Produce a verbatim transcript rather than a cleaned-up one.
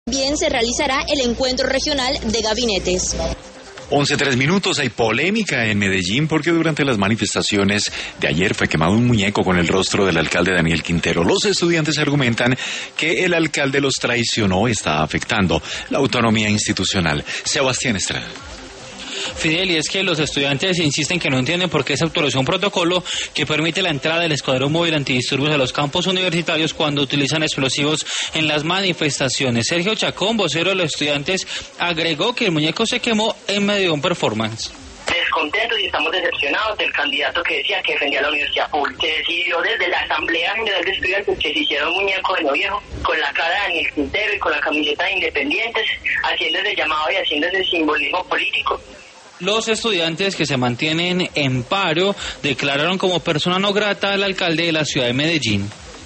También se realizará el encuentro regional de gabinetes. once tres minutos, hay polémica en Medellín porque durante las manifestaciones de ayer fue quemado un muñeco con el rostro del alcalde Daniel Quintero. Los estudiantes argumentan que el alcalde los traicionó, está afectando la autonomía institucional. Sebastián Estrada. Fidel, y es que los estudiantes insisten que no entienden por qué se autorizó un protocolo que permite la entrada del escuadrón móvil antidisturbios a los campos universitarios cuando utilizan explosivos en las manifestaciones. Sergio Chacón, vocero de los estudiantes, agregó que el muñeco se quemó en medio de un performance. Descontentos y estamos decepcionados del candidato que decía que defendía la universidad pública. Se decidió desde la Asamblea General de Estudiantes que se hiciera un muñeco de no viejo con la cara de Daniel Quintero y con la camiseta de Independientes, haciendo ese llamado y haciendo ese simbolismo político. Los estudiantes que se mantienen en paro declararon como persona no grata al alcalde de la ciudad de Medellín.